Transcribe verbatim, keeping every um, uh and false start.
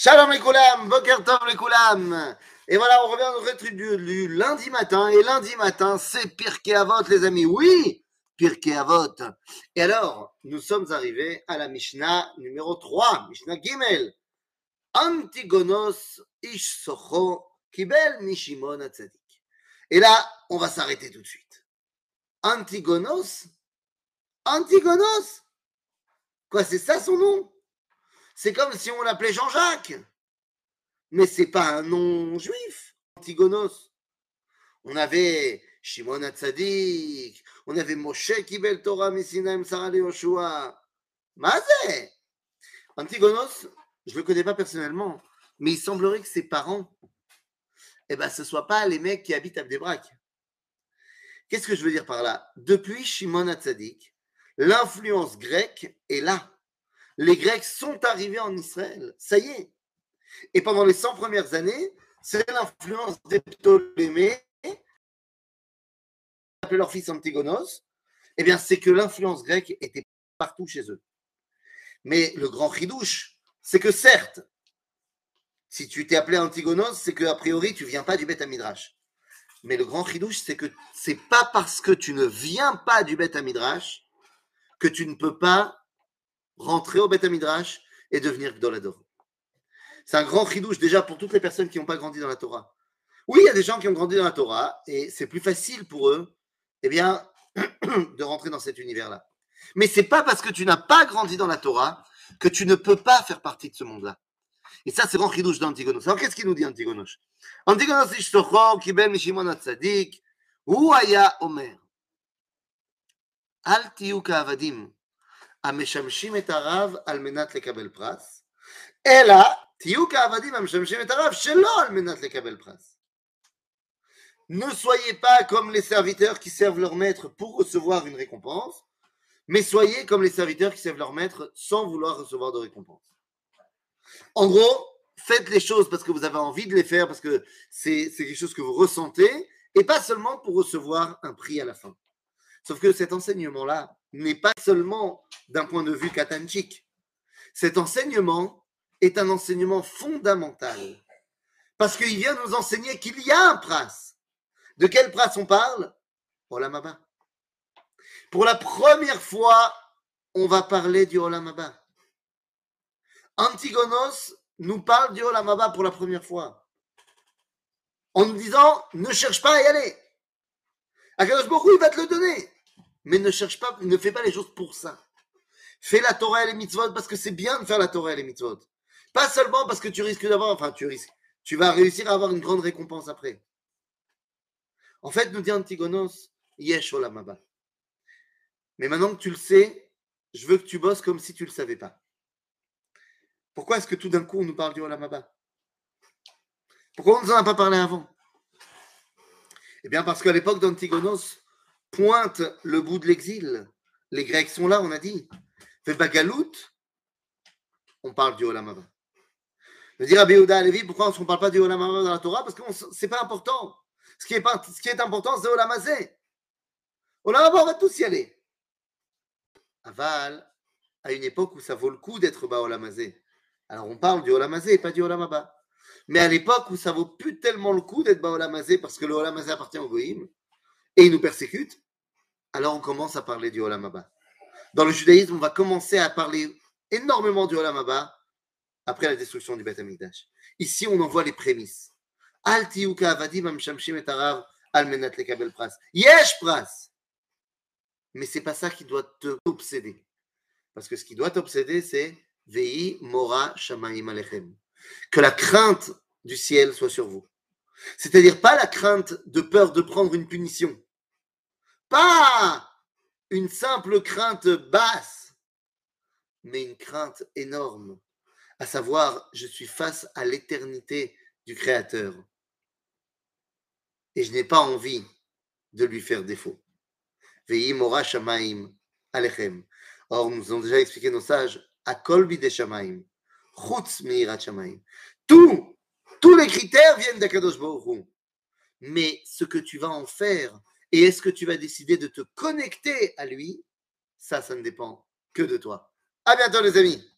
Shalom les koulam, boker tov les koulam. Et voilà, on revient au rétru du, du lundi matin. Et lundi matin, c'est Pirkei Avot, les amis. Oui, Pirkei Avot. Et alors, nous sommes arrivés à la Mishnah numéro trois, Mishnah Gimel. Antigonos ish socho kibel mishimon hatzadik. Et là, on va s'arrêter tout de suite. Antigonos Antigonos Quoi, c'est ça son nom? C'est comme si on l'appelait Jean-Jacques. Mais c'est pas un nom juif, Antigonos. On avait Shimon Hatzadik, on avait Moshe Kibel Torah Misinaim Sarah le Yoshua. Mazé Antigonos, je ne le connais pas personnellement, mais il semblerait que ses parents, eh ben, ce ne soient pas les mecs qui habitent à Bnei-Brak. Qu'est-ce que je veux dire par là? Depuis Shimon Hatzadik, l'influence grecque est là. Les Grecs sont arrivés en Israël, ça y est. Et pendant les cent premières années, c'est l'influence des Ptolémées, qui appelaient leur fils Antigonos, eh bien, c'est que l'influence grecque était partout chez eux. Mais le grand chidouche, c'est que certes, si tu t'es appelé Antigonos, c'est qu'a priori, tu ne viens pas du Beth Hamidrash. Mais le grand chidouche, c'est que c'est pas parce que tu ne viens pas du Beth Hamidrash que tu ne peux pas rentrer au Beth Hamidrash et devenir Gdolador. C'est un grand chidouche déjà pour toutes les personnes qui n'ont pas grandi dans la Torah. Oui, il y a des gens qui ont grandi dans la Torah et c'est plus facile pour eux, eh bien, de rentrer dans cet univers-là. Mais c'est pas parce que tu n'as pas grandi dans la Torah que tu ne peux pas faire partie de ce monde-là. Et ça, c'est le grand chidouche d'Antigonos. Alors, qu'est-ce qu'il nous dit Antigonos? Antigonos ishtocho kibel mishimon hatzadik, hu haya omer, al tiyu ka'avadim המשמשים את הרב על מנת לקבל פרס, אלא תהיו כעבדים המשמשים את הרב שלא על מנת לקבל פרס. Ne soyez pas comme les serviteurs qui servent leur maître pour recevoir une récompense, mais soyez comme les serviteurs qui servent leur maître sans vouloir recevoir de récompense. En gros, faites les choses parce que vous avez envie de les faire, parce que c'est, c'est quelque chose que vous ressentez, et pas seulement pour recevoir un prix à la fin. Sauf que cet enseignement-là n'est pas seulement d'un point de vue katanchik. Cet enseignement est un enseignement fondamental. Parce qu'il vient nous enseigner qu'il y a un pras. De quel pras on parle? Olam haba. Pour la première fois, on va parler du Olam haba. Antigonos nous parle du Olam haba pour la première fois. En nous disant, ne cherche pas à y aller. Akadosh Baruch Hu, il va te le donner. Mais ne cherche pas, ne fais pas les choses pour ça. Fais la Torah et les mitzvot parce que c'est bien de faire la Torah et les mitzvot. Pas seulement parce que tu risques d'avoir, enfin tu risques, tu vas réussir à avoir une grande récompense après. En fait, nous dit Antigonos, yesh olam haba. Mais maintenant que tu le sais, je veux que tu bosses comme si tu ne le savais pas. Pourquoi est-ce que tout d'un coup on nous parle du olam haba? Pourquoi on ne nous en a pas parlé avant? Eh bien parce qu'à l'époque d'Antigonos, pointe le bout de l'exil. Les Grecs sont là, on a dit. Fait Bagalout, on parle du Olam haba. Je dis Rabbi Yehuda Halevi, pourquoi on ne parle pas du Olam haba dans la Torah? Parce que ce n'est pas important. Ce qui est, pas, ce qui est important, c'est Olam hazé. Olam haba, on va tous y aller. Aval, à une époque où ça vaut le coup d'être bas Olam hazé. Alors on parle du Olam hazé et pas du Olam haba. Mais à l'époque où ça vaut plus tellement le coup d'être bas Olam hazé parce que le Olam hazé appartient au Goïm et il nous persécute, alors on commence à parler du Olam haba. Dans le judaïsme, on va commencer à parler énormément du Olam haba après la destruction du Beth Hamikdash. Ici, on en voit les prémices. Al tiyu ka'avadim hamshamshim et harav al menat lekabel pras. Yesh pras. Mais c'est pas ça qui doit t'obséder. Parce que ce qui doit t'obséder, c'est Vehi mora shamayim alechem. Que la crainte du ciel soit sur vous. C'est-à-dire pas la crainte de peur de prendre une punition. Pas une simple crainte basse, mais une crainte énorme, à savoir, je suis face à l'éternité du Créateur et je n'ai pas envie de lui faire défaut. Vehi mora shamayim alechem. Or, nous avons déjà expliqué nos sages, akol bide shamayim, chutz meirat shamayim. Tous, tous les critères viennent d'Akadosh Baruch Hu. Mais ce que tu vas en faire, et est-ce que tu vas décider de te connecter à lui? Ça, ça ne dépend que de toi. À bientôt les amis.